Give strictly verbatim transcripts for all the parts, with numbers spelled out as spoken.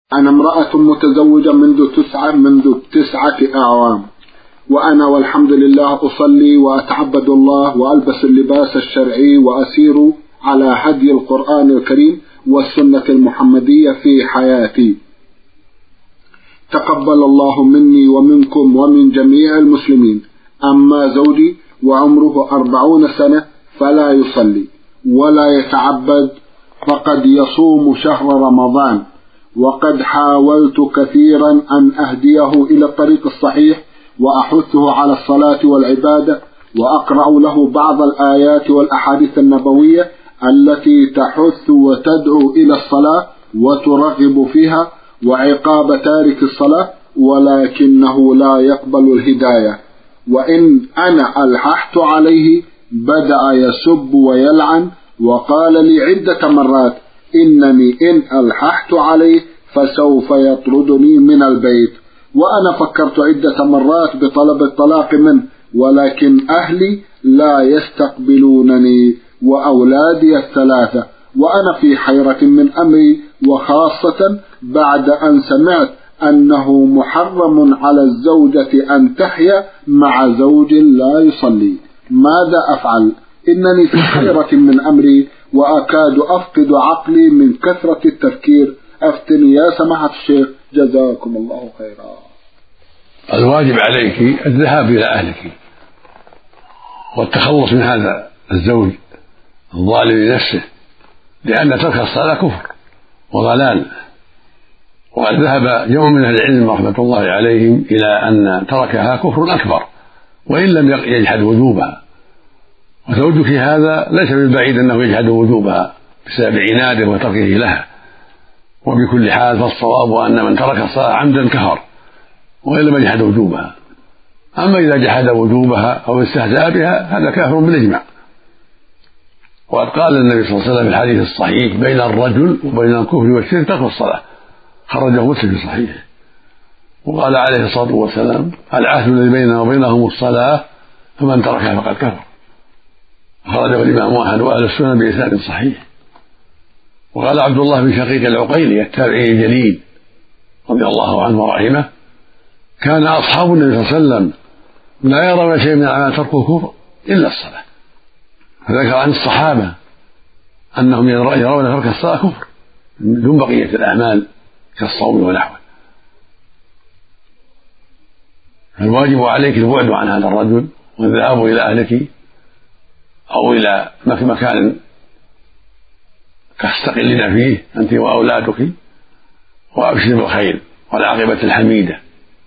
أنا امرأة متزوجة منذ تسعة منذ تسعة أعوام، وأنا والحمد لله أصلي وأتعبد الله وألبس اللباس الشرعي وأسير على هدي القرآن الكريم والسنة المحمدية في حياتي. تقبل الله مني ومنكم ومن جميع المسلمين. أما زوجي وعمره أربعون سنة فلا يصلي ولا يتعبد، فقد يصوم شهر رمضان، وقد حاولت كثيرا أن أهديه إلى الطريق الصحيح وأحثه على الصلاة والعبادة، وأقرأ له بعض الآيات والأحاديث النبوية التي تحث وتدعو إلى الصلاة وترغب فيها وعقاب تارك الصلاة، ولكنه لا يقبل الهداية. وإن أنا ألححت عليه بدأ يسب ويلعن، وقال لي عدة مرات إنني إن ألححت عليه فسوف يطردني من البيت. وأنا فكرت عدة مرات بطلب الطلاق منه، ولكن أهلي لا يستقبلونني وأولادي الثلاثة، وأنا في حيرة من أمري، وخاصة بعد أن سمعت أنه محرم على الزوجة أن تحيا مع زوج لا يصلي. ماذا أفعل؟ إنني في حيرة من أمري وأكاد أفقد عقلي من كثرة التفكير. أفتني يا سماحة الشيخ، جزاكم الله خيرا. الواجب عليك الذهاب إلى أهلك والتخلص من هذا الزوج الظالم لنفسه، لأن ترك الصلاة كفر وضلال. وقد ذهب يوم من العلم رحمة الله عليهم إلى أن تركها كفر أكبر وإن لم يجحد وجوبها، وزوجك هذا ليس بالبعيد أنه يجحد وجوبها بسبب عناده وتركه لها. وبكل حال فالصواب أن من ترك الصلاة عمدا كفر وإن لم يجحد وجوبها. أما إذا جحد وجوبها أو استهزأ بها هذا كافر بالإجماع. وقد قال النبي صلى الله عليه وسلم في الحديث الصحيح بين الرجل وبين الكفر والشرك ترك الصلاة، خرجه مسلم في صحيحه. وقال عليه الصلاة والسلام العهد الذي بيننا وبينهم الصلاة فمن تركها فقد كفر، خرجه الإمام أحمد وأهل السنة بإسناد صحيح. وقال عبد الله بن شقيق العقيلي التابعي الجليل رضي الله عنه ورحمه كان أصحاب النبي صلى الله عليه وسلم لا يرون شيء من أعمال تركه كفر إلا الصلاة، فذكر عن الصحابة أنهم يرون ترك الصلاة كفر دون بقية الأعمال كالصوم ونحوه. فالواجب عليك البعد عن هذا الرجل والذهاب إلى أهلك أو إلى مكان تستقلين فيه أنت وأولادك، وأبشر بالخير والعاقبة الحميدة.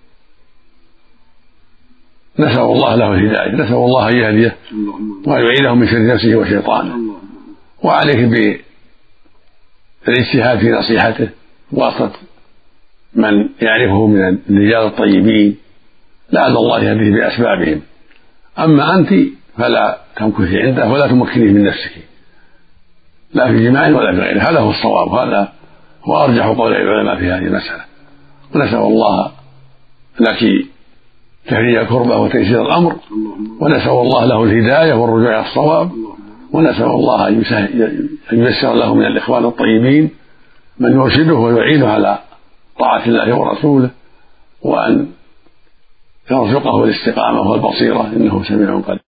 نسأل الله له الهداية، نسأل الله أن يهديه ويعيده من شر نفسه وشيطانه. وعليك بالاجتهاد في نصيحته واسطة من يعرفه من الرجال الطيبين لعل الله يهديه بأسبابهم. أما أنت فلا تمكثي عنده ولا تمكنيه من نفسك لا في جماع ولا في غيره. هذا هو الصواب، هذا هو أرجح قول العلماء في هذه المسألة. ونسأل الله لك تفريج كربه وتيسير الأمر، ونسأل الله له الهداية والرجوع إلى الصواب، ونسأل الله أن ييسر له من الإخوان الطيبين من يرشده ويعينه على طاعة الله ورسوله، وأن يرزقه الاستقامة والبصيرة إنه سميع قريب.